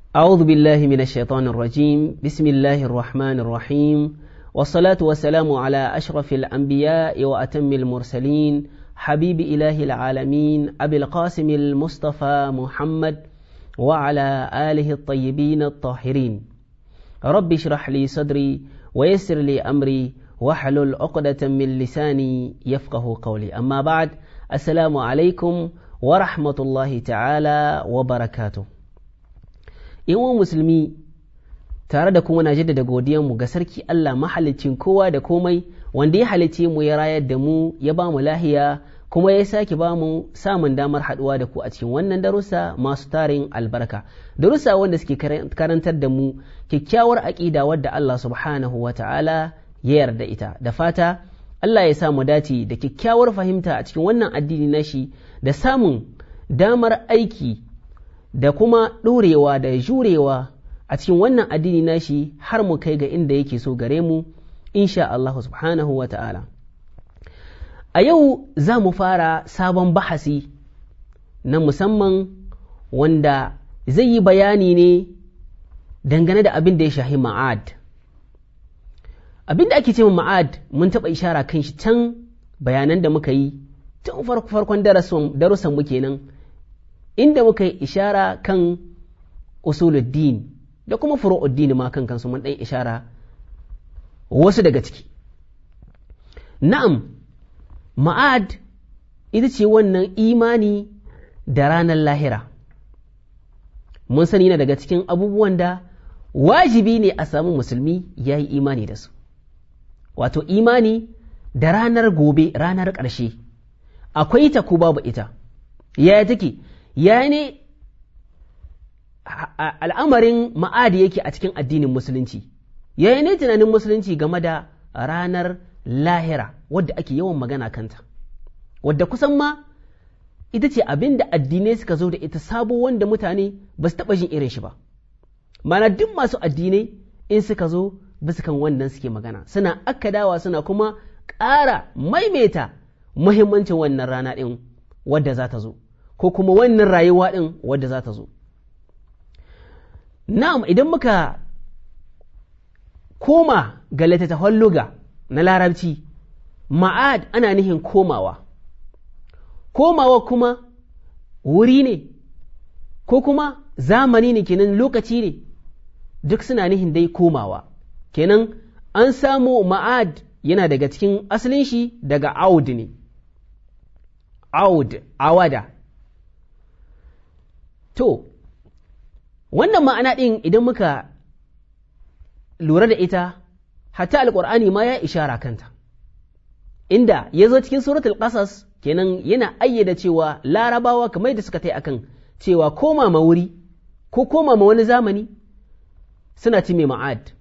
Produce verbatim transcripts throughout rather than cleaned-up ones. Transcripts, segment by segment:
أعوذ بالله من الشيطان الرجيم بسم الله الرحمن الرحيم والصلاة والسلام على أشرف الأنبياء وأتم المرسلين حبيب إله العالمين أبي القاسم المصطفى محمد وعلى آله الطيبين الطاهرين. رب اشرح لي صدري ويسر لي أمري واحلل عقدة من لساني يفقه قولي. أما بعد، السلام عليكم ورحمة الله تعالى وبركاته. Yan musulmi, tare da kuma na jaddada godiyanmu ga sarki Allah mahalicin kowa da komai, wanda ya halicce mu, ya rayar da mu, ya ba mu lahiya, kuma ya sake ba mu samun damar haɗuwa da ku a cikin wannan darussa masu tarin albarka, darussa wanda suke karantar da mu kyakkyawar aƙida wadda Allah subhanahu wa ta'ala ya yarda ita. Da fata Allah ya sa mu dace da kyakkyawar fahimta a cikin wannan addini nashi, da samun damar aiki da kuma ɗorewa da jurewa a cikin wannan addini nashi har mu kai ga inda yake so gare mu, insha Allah subhanahu wa ta'ala. A yau za mu fara sabon bahasi na musamman wanda zai yi bayani ne dangane da abin da ya shahi ma'ad. Abin da ake ce ma'ad mun taɓa ishara kan shi can bayanan da muka yi tun farkon darussan mu kenan, inda muka yi ishara kan usuluddin da kuma furu'uddin ma kan kansu mun ɗan ishara wasu daga ciki. Na'am, ma'ad ita ce wannan imani da ranar lahira. Mun sani na daga cikin abubuwan da wajibi ne a samu musulmi ya yi imani da su, wato imani da ranar gobe, ranar ƙarshe. Akwai ta ko babu ita? Yaya take? Ya ne al'amarin ma'adi yake a cikin addinin musulunci? Ya ne tunanin musulunci game da ranar lahira wadda ake yawan magana kanta, wadda kusan ma ita ce abin da addinai suka zo da ita sabo, wanda mutane ba su taɓa jin irin shi ba. Mana duk masu addinai in suka zo bisa kan wannan suke magana, suna akkadawa, suna kuma ƙara maimaita muhimmancin wannan rana ɗin wadda za ta zo, ko kuma wannan rayuwa ɗin wadda za ta zo. Na'am, idan muka koma ga littattafan luga na larabci, ma'ad ana nihin komawa. Komawa kuma wuri ne, ko kuma zamani ne, kenan lokaci ne, duk suna nihin dai komawa. Kenan an samu ma'ad yana daga cikin asalin shi daga aud ne, aud, awada. To, wannan ma'ana ɗin idan muka lura da ita, hatta alƙur'ani ma ya ishara kanta, inda ya zo cikin suratul ƙasas, kenan yana ayyada cewa larabawa kamar da suka tai akan cewa koma ma wuri ko koma ma wani zamani suna ci mai ma'ad.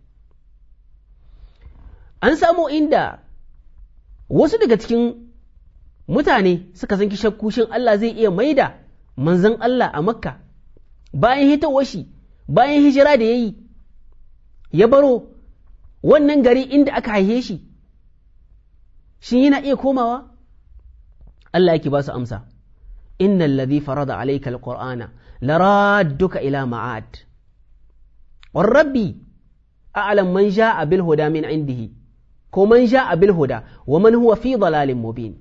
An samu inda wasu daga cikin mutane suka zanki shakku shin Allah zai iya maida manzon Allah a Makka bayan hitowar shi, bayan hijira da ya yi, ya baro wannan gari inda aka haife shi, shi yana iya komawa? Allah yake ba su amsa, innal ladhi farada alayka alqur'ana laradduka ila ma'ad war rabbi a'lam man ja'a bil huda min indihi, ko man ja'a bil huda wa man huwa fi dalalin mubin.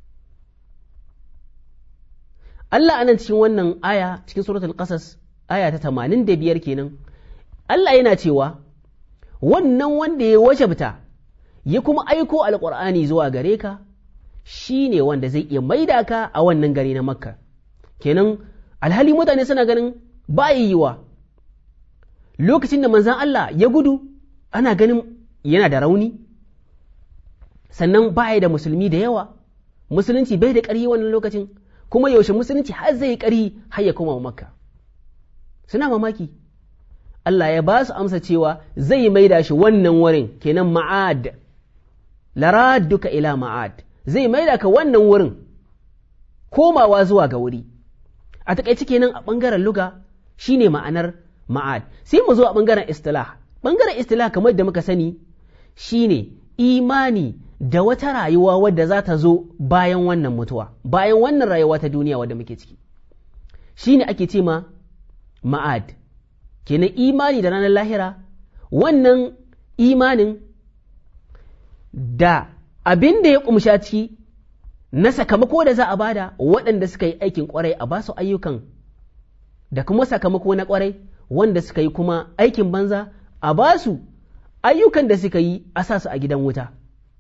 Allah anan cikin wannan aya cikin suratul qasas aya ta tamanin da biyar kenan, Allah yana cewa wannan wanda ya wajabta ya kuma aiko alqur'ani zuwa gare ka shine wanda zai iya maida ka a wannan gari na Makka. Kenan alhali mutane suna ganin ba yiwa, lokacin da manzon Allah ya gudu ana ganin yana da rauni, sannan ba da musulmi da yawa, musulunci bai da ƙarfi wannan lokacin, kuma yaushe musulunci har zai ƙari har ya koma Makka? Suna mamaki. Allah ya ba su amsa cewa zai maida shi wannan wurin, kenan ma'ad, laradduka ila ma'ad, zai maida ka wannan wurin, komawa zuwa ga wuri. A taƙaice kenan a ɓangaren luga shine ma'anar ma'ad. Sai mu zo a ɓangaren istilah. Ɓangaren istilah kamar da muka sani shine imani da wata rayuwa wadda za ta zo bayan wannan mutuwa, bayan wannan rayuwa ta duniya wadda muke ciki, shi ne ake ce ma ma'ad. kenan imani da ranar lahira, wannan imanin da abin da ya kumsha ciki na sakamako da za a bada waɗanda suka yi aikin ƙwarai a basu ayyukan da kuma sakamako na ƙwarai, wanda suka yi kuma aikin banza a basu ayyukan da suka yi a sa su a gidan wuta.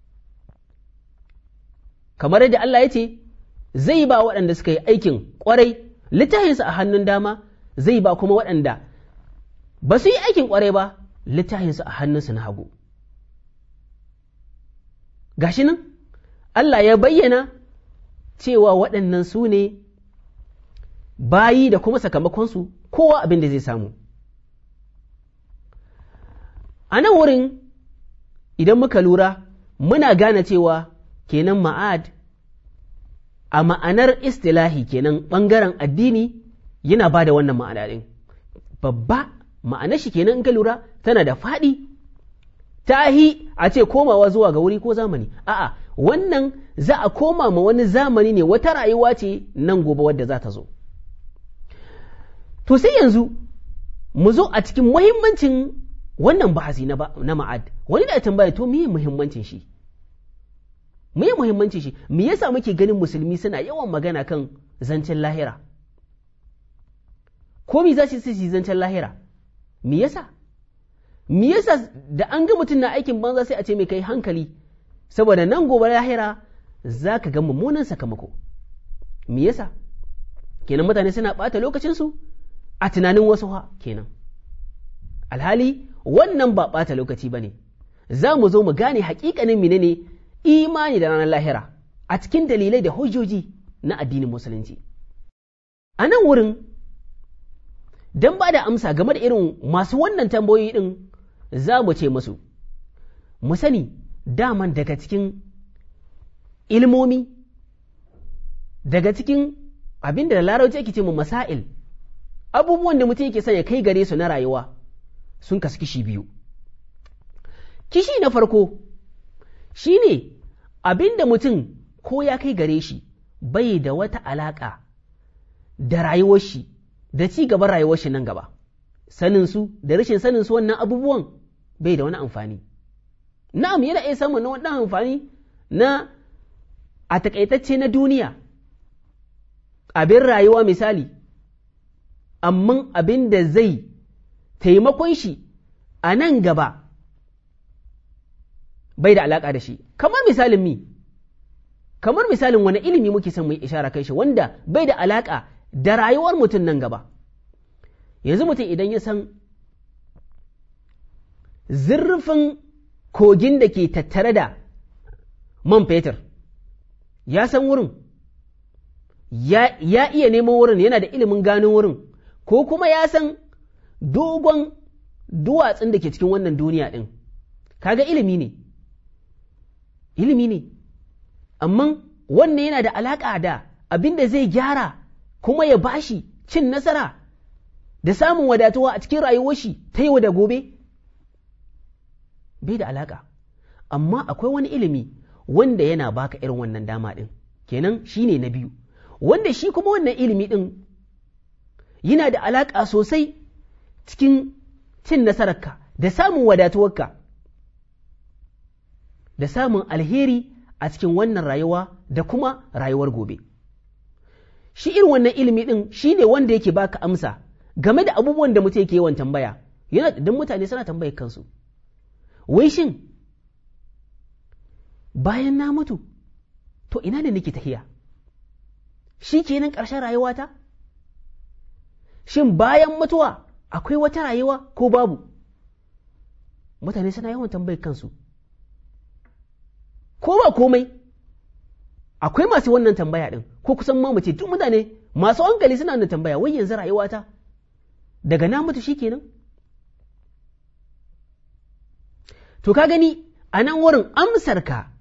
Kamar yadda Allah ya ce zai ba waɗanda suka yi aikin ƙwarai littafinsu a hannun dama, zai ba kuma waɗanda ba su yi aikin ƙwarai ba littafinsu a hannunsu na hagu. Gashi nan Allah ya bayyana cewa waɗannan su ne bayi da kuma sakamakonsu kowa abin da zai samu. A nan wurin idan muka lura muna gane cewa kenan ma'ad a ma'anar istilahi kenan ɓangaren addini yana ba da wannan ma'ana ɗin. Babba ma'anar shi kenan in ka lura tana da faɗi, tahi a ce komawa zuwa ga wuri ko zamani. A'a, wannan za a koma ma wani zamani ne, wata rayuwa ce nan gobe wadda za ta zo. To sai yanzu mu zo a cikin muhimmancin wannan bahasi na, na ma'ad. Wani da tambaya to meye muhimmancin shi? Meye muhimmancin shi? Me yasa muke ganin musulmi suna yawan magana kan zancen lahira? Ko me za su yi zancen lahira? Me yasa? Me yasa da an ga mutum na aikin banza sai a ce mai kai hankali, saboda nan gobe lahira za ka ga mummunan sakamako. Me yasa? Kenan mutane suna ɓata lokacinsu a tunanin wasu ha kenan. Alhali wannan ba ɓata lokaci ba ne, za mu zo mu gane haƙiƙanin menene imani da ranar lahira a cikin dalilai da hujjoji na addinin musulunci. A nan wurin, don ba da amsa game da irin masu wannan tambayoyi ɗin, za mu ce musu, mu sani daman daga cikin ilmomi, daga cikin abin da larabci ake ce mu masail, abubuwan da mutum yake son ya kai gare su na rayuwa sun kasu kishi biyu. Kishi na farko shi ne abin da mutum ko ya kai gare shi bai da wata alaƙa da rayuwar shi da ci gaban rayuwar shi nan gaba, saninsu da rashin saninsu wannan abubuwan bai da wani amfani. Na'am, yana iya samun wannan amfani na a takaitacce na duniya, abin rayuwa misali, amma abin da zai taimakon shi a nan gaba bai da alaƙa da shi. Kamar misalin mi, kamar misalin wani ilimi muke son mu yi ishara kai shi wanda bai da alaƙa da rayuwar mutum nan gaba. Yanzu mutum idan ya san zurfin kogin da ke tattare da man fetur, ya san wurin, ya, ya iya neman wurin, yana da ilimin gano wurin, ko kuma ya san dogon duwatsun da ke cikin wannan duniya ɗin, kaga ilimi ne, ilimi ne, amma wannan yana da alaƙa da abin da zai gyara kuma ya bashi cin nasara da samun wadatuwa a cikin rayuwar shi ta yau da gobe, bai da alaƙa. Amma akwai wani ilimi wanda yana baka irin wannan dama ɗin, kenan shi ne na biyu, wanda shi kuma wannan ilimi ɗin yana da alaƙa sosai cikin cin nasararka da samun wadatuwarka da samun alheri a cikin wannan rayuwa da kuma rayuwar gobe. Shi irin wannan ilimi ɗin shi ne wanda yake baka amsa game da abubuwan da mutum yake yawan tambaya. Yana don mutane suna tambayar kansu, wai shin bayan na mutu to ina ne nake tahiya? Shi kenan ƙarshen rayuwata? Shin bayan mutuwa akwai wata rayuwa ko babu? Mutane suna yawan tambayar kansu. Ko ba komai, akwai masu wannan tambaya ɗin, ko kusan ma mu ce duk mutane masu hankali suna da tambaya, wai yanzu rayuwata daga na mutu shi kenan? To ka gani a nan wurin amsarka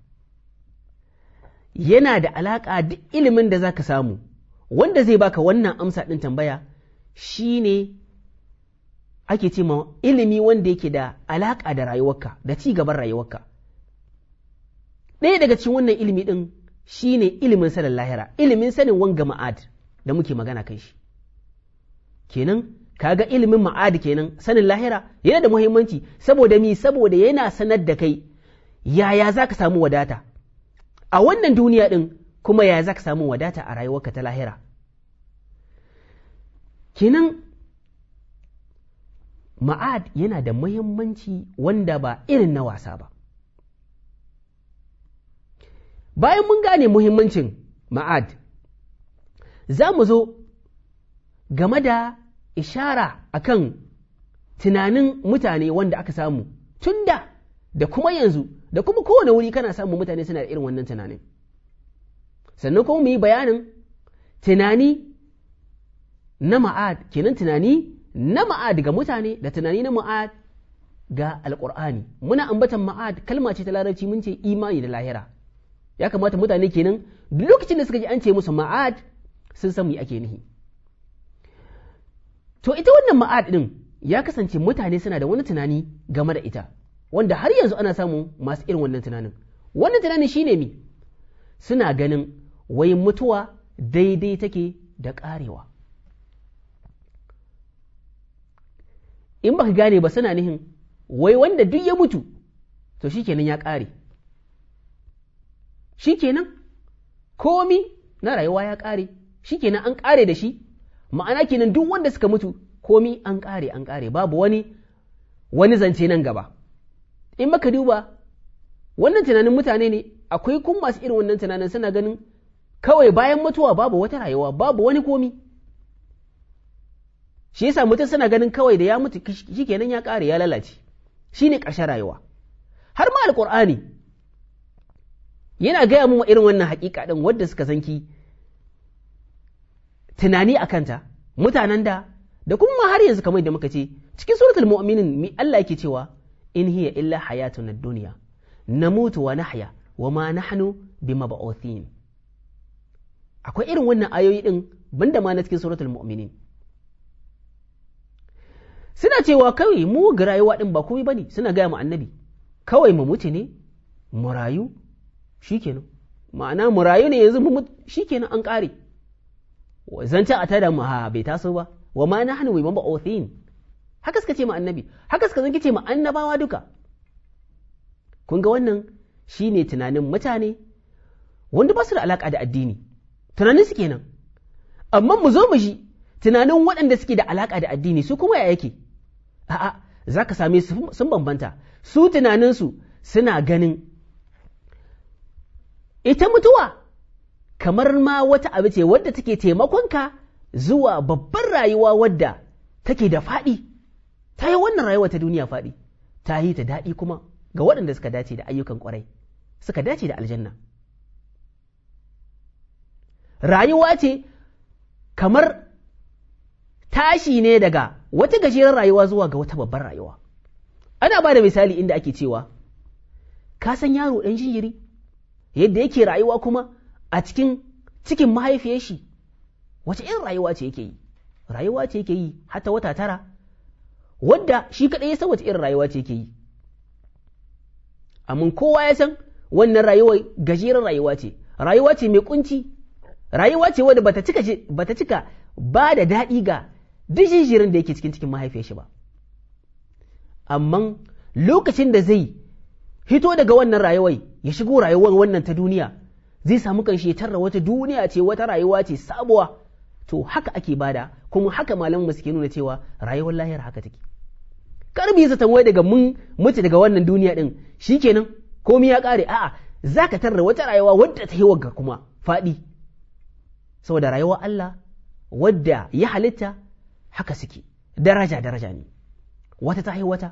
yana da alaƙa da ilimin da za ka samu, wanda zai baka wannan amsa ɗin tambaya shi ne ake ce ma ilimi wanda yake da alaƙa da rayuwarka, da ci gaban rayuwarka. Ɗaya daga cikin wannan ilimi ɗin shi ne ilimin sanin lahira, ilimin sanin wanga ma'ad da muke magana kai shi. Kenan kaga ilimin ma'ad kenan sanin lahira yana da muhimmanci saboda mi saboda yana sanar da kai yaya za ka samu wadata a wannan duniya ɗin kuma yaya za ka samu wadata a rayuwarka ta lahira. Kenan ma'ad yana da muhimmanci wanda ba irin na wasa ba. Bayan mun gane muhimmancin ma'ad, za mu zo game da ishara akan tunanin mutane wanda aka samu tun da da kuma yanzu da kuma kowane wuri kana samun mutane suna da irin wannan tunanin. Sannan kuma mu yi bayanin tunani na ma'ad, kenan tunani na ma'ad ga mutane da tunani na ma'ad ga alƙur'ani. Muna ambatan ma'ad kalma ce ta larabci mun ce imani da lahira. Ya kamata mutane kenan duk lokacin da suka ji an ce musu ma'ad sun san me ake nihi. To ita wannan ma'ad din ya kasance mutane suna da wani tunani game da ita wanda har yanzu ana samun masu irin wannan tunanin. Wannan tunanin shine mi suna ganin wai mutuwa daidai take da ƙarewa. In baka gane ba suna nihin wai wanda duk ya mutu to shikenan ya ƙare. Shikenan komi na rayuwa ya ƙare, shikenan an ƙare da shi, ma'ana kenan duk wanda suka mutu komi an ƙare an ƙare babu wani wani zance nan gaba. In baka duba wannan tunanin mutane ne, akwai kun masu irin wannan tunanin suna ganin kawai bayan mutuwa babu wata rayuwa babu wani komi. Shi yasa mutum suna ganin kawai da ya mutu shikenan ya ƙare ya lalace, shine ƙarshen rayuwa. Har ma alƙur'ani yana gaya mu irin wannan haƙiƙa ɗin wadda suka sanki tunani a kanta mutanen da da kuma har yanzu kamar da muka ce cikin suratul mu'minin mi Allah yake cewa in hiya illa hayatun ad-dunya namutu wa nahya wa ma nahnu bimab'uthin. Akwai irin wannan ayoyi din banda ma na cikin suratul mu'minin. Suna cewa kawai mu ga rayuwa din ba komai bane, suna gaya mu annabi kawai mu mutu ne mu rayu shikenan, ma'ana mu rayu ne yanzu mu mutu shikenan an ƙare. Zancen a tada mu ha bai taso ba, wa ma nahnu bi mab'uthin. Haka suka ce ma annabi, haka suka zanki ce ma annabawa duka. Kun ga wannan shine tunanin mutane wanda ba su da alaka da addini, tunanin su kenan. Amma mu zo mu ji tunanin waɗanda suke da alaka da addini su kuma ya yake. A'a, za ka same su sun bambanta. Su tunaninsu suna ganin ita mutuwa kamar ma wata abu ce wadda take taimakonka zuwa babbar rayuwa wadda take da faɗi, ta yi wannan rayuwa ta duniya faɗi, ta yi ta daɗi kuma ga waɗanda suka dace da ayyukan ƙwarai, suka dace da aljanna. Rayuwa ce kamar tashi ne daga wata gajeren rayuwa zuwa ga wata babbar rayuwa. Ana ba da misali inda ake cewa, ka san yaro ɗan jinjiri yadda yake rayuwa kuma a cikin cikin mahaifiyar shi, wace irin rayuwa ce yake yi? Rayuwa ce yake yi hata wata tara, wadda shi kaɗai ya san wace irin rayuwa ce yake yi. Amma kowa ya san wannan rayuwa gajeren rayuwa ce, rayuwa ce mai kunci, rayuwa ce wadda bata cika bata cika ba da daɗi ga duk jinjirin da yake cikin cikin mahaifiyar shi ba. Amma lokacin da zai hito daga wannan rayuwar ya shigo rayuwar wannan ta duniya, zai samu kanshi ya tarra wata duniya ce, wata rayuwa ce sabuwa. To haka ake bada, kuma haka malaman mu suke nuna cewa rayuwar lahira haka take. Karbi zaton wai daga mun mutu daga wannan duniya din shikenan komai ya kare. A'a, zaka tarra wata rayuwa wadda ta yi wagga kuma faɗi, saboda rayuwar Allah wadda ya halitta haka suke, daraja daraja ne, wata ta yi wata.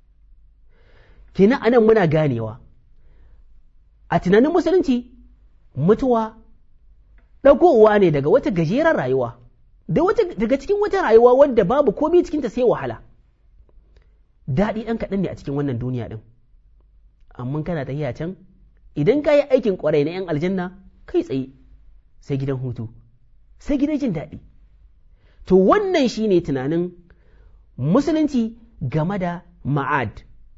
Kina anan muna ganewa a tunanin musulunci mutuwa ɗagowa ne daga wata gajeren rayuwa, daga cikin wata rayuwa wadda babu komai cikinta sai wahala. Daɗi ɗan kaɗan ne a cikin wannan duniya ɗin, amma kana tafiya can idan ka yi aikin ƙwarai na ‘yan aljanna kai tsaye sai gidan hutu, sai gidan jin daɗi. To wannan shi ne tunanin musulunci game da ma'ad.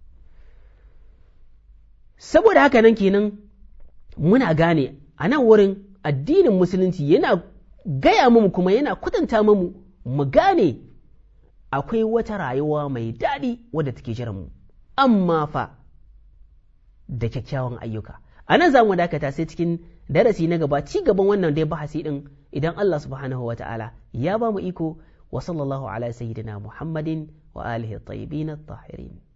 Saboda haka nan kenan muna gane a nan wurin addinin musulunci yana gaya mu kuma yana kwatanta mu mu gane akwai wata rayuwa mai daɗi wadda take jiran mu, amma fa da kyakkyawan ayyuka. A nan za mu dakata sai cikin darasi na gaba ci gaban wannan dai bahasi ɗin idan Allah subhanahu wa ta'ala ya ba mu iko wa sallallahu ala sayyidina Muhammadin wa alihi at-tayyibin at-tahirin.